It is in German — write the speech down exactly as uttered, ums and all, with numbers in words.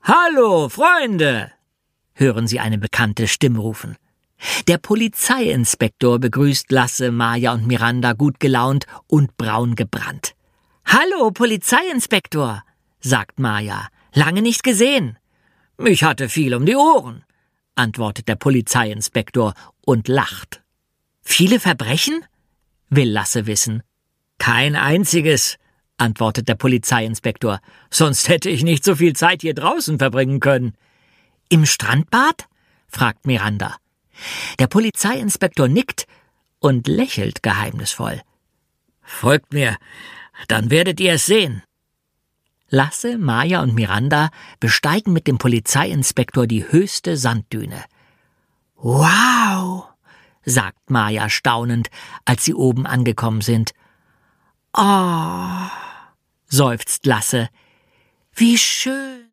Hallo, Freunde! Hören Sie eine bekannte Stimme rufen. Der Polizeiinspektor begrüßt Lasse, Maja und Miranda gut gelaunt und braun gebrannt. »Hallo, Polizeiinspektor«, sagt Maja, »lange nicht gesehen.« »Ich hatte viel um die Ohren«, antwortet der Polizeiinspektor und lacht. »Viele Verbrechen?«, will Lasse wissen. »Kein einziges«, antwortet der Polizeiinspektor, »sonst hätte ich nicht so viel Zeit hier draußen verbringen können.« »Im Strandbad?«, fragt Miranda. Der Polizeiinspektor nickt und lächelt geheimnisvoll. »Folgt mir, dann werdet ihr es sehen.« Lasse, Maja und Miranda besteigen mit dem Polizeiinspektor die höchste Sanddüne. »Wow«, sagt Maja staunend, als sie oben angekommen sind. »Oh«, seufzt Lasse, »wie schön.«